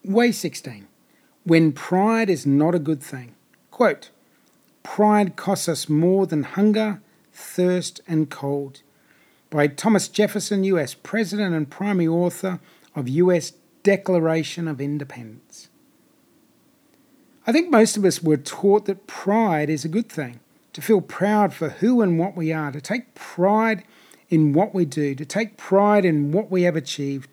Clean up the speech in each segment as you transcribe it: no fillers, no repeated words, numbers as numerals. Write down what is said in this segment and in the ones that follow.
Way 16. When pride is not a good thing. Quote, "Pride costs us more than hunger, thirst, and cold." By Thomas Jefferson, US President and primary author of US Declaration of Independence. I think most of us were taught that pride is a good thing, to feel proud for who and what we are, to take pride in what we do, to take pride in what we have achieved,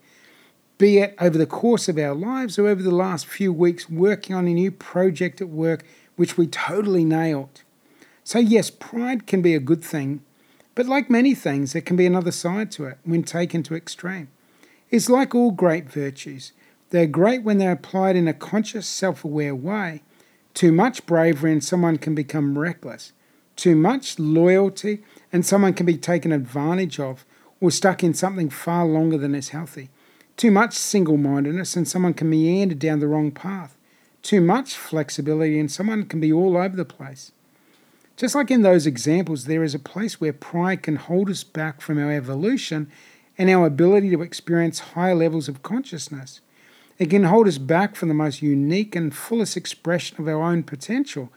be it over the course of our lives or over the last few weeks working on a new project at work which we totally nailed. So yes, pride can be a good thing, but like many things, there can be another side to it when taken to extreme. It's like all great virtues. They're great when they're applied in a conscious, self-aware way. Too much bravery and someone can become reckless. Too much loyalty and someone can be taken advantage of or stuck in something far longer than is healthy. Too much single-mindedness and someone can meander down the wrong path. Too much flexibility and someone can be all over the place. Just like in those examples, there is a place where pride can hold us back from our evolution and our ability to experience higher levels of consciousness. It can hold us back from the most unique and fullest expression of our own potential.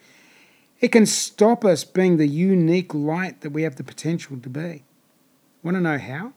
It can stop us being the unique light that we have the potential to be. Want to know how?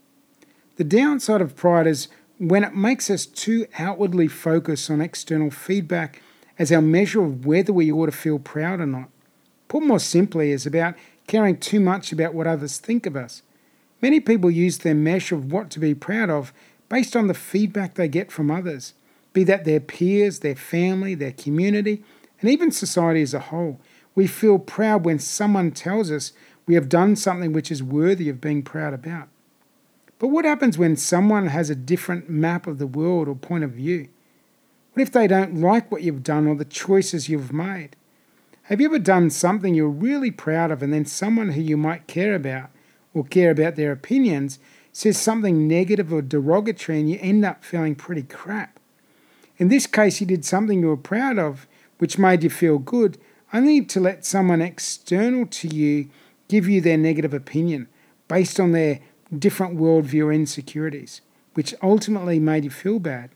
The downside of pride is when it makes us too outwardly focused on external feedback as our measure of whether we ought to feel proud or not. Put more simply, it's about caring too much about what others think of us. Many people use their measure of what to be proud of based on the feedback they get from others, be that their peers, their family, their community, and even society as a whole. We feel proud when someone tells us we have done something which is worthy of being proud about. But what happens when someone has a different map of the world or point of view? What if they don't like what you've done or the choices you've made? Have you ever done something you're really proud of and then someone who you might care about or care about their opinions says something negative or derogatory and you end up feeling pretty crap? In this case, you did something you were proud of which made you feel good, only to let someone external to you give you their negative opinion based on their different worldview or insecurities, which ultimately made you feel bad.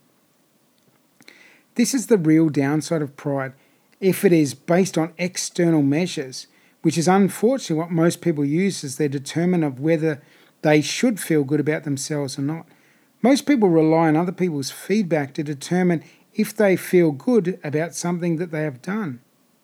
This is the real downside of pride, if it is based on external measures, which is unfortunately what most people use as their determinant of whether they should feel good about themselves or not. Most people rely on other people's feedback to determine if they feel good about something that they have done.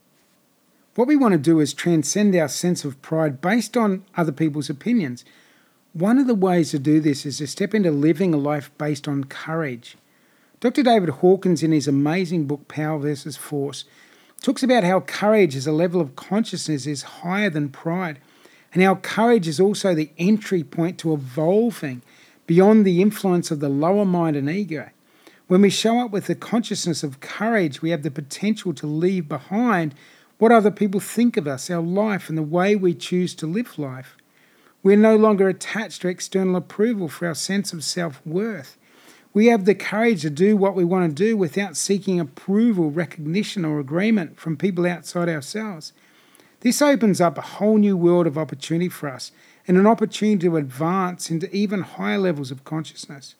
What we want to do is transcend our sense of pride based on other people's opinions. One of the ways to do this is to step into living a life based on courage. Dr. David Hawkins, in his amazing book Power versus Force, talks about how courage as a level of consciousness is higher than pride, and how courage is also the entry point to evolving beyond the influence of the lower mind and ego. When we show up with the consciousness of courage, we have the potential to leave behind what other people think of us, our life, and the way we choose to live life. We're no longer attached to external approval for our sense of self-worth. We have the courage to do what we want to do without seeking approval, recognition, or agreement from people outside ourselves. This opens up a whole new world of opportunity for us and an opportunity to advance into even higher levels of consciousness.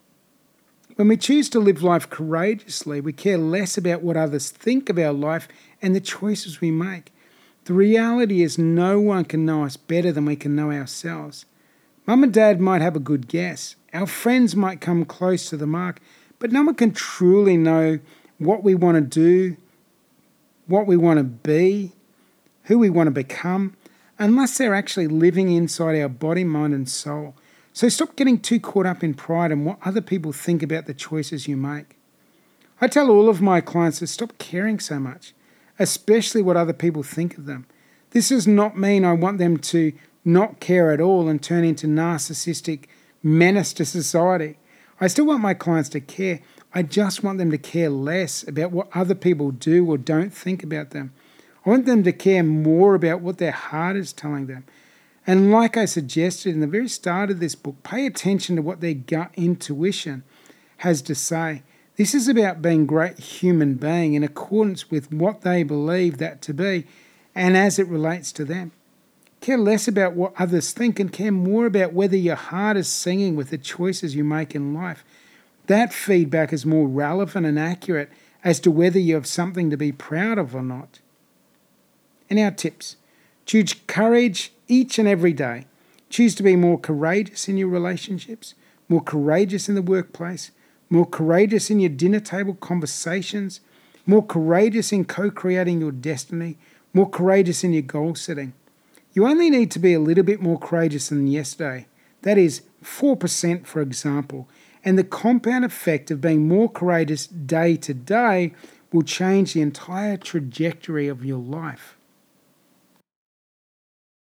When we choose to live life courageously, we care less about what others think of our life and the choices we make. The reality is no one can know us better than we can know ourselves. Mum and Dad might have a good guess. Our friends might come close to the mark, but no one can truly know what we want to do, what we want to be, who we want to become, unless they're actually living inside our body, mind, and soul. So stop getting too caught up in pride and what other people think about the choices you make. I tell all of my clients to stop caring so much, especially what other people think of them. This does not mean I want them to not care at all and turn into narcissistic menace to society. I still want my clients to care. I just want them to care less about what other people do or don't think about them. I want them to care more about what their heart is telling them. And like I suggested in the very start of this book, pay attention to what their gut intuition has to say. This is about being a great human being in accordance with what they believe that to be and as it relates to them. Care less about what others think and care more about whether your heart is singing with the choices you make in life. That feedback is more relevant and accurate as to whether you have something to be proud of or not. And our tips. Choose courage each and every day. Choose to be more courageous in your relationships, more courageous in the workplace, more courageous in your dinner table conversations, more courageous in co-creating your destiny, more courageous in your goal setting. You only need to be a little bit more courageous than yesterday. That is 4%, for example. And the compound effect of being more courageous day to day will change the entire trajectory of your life.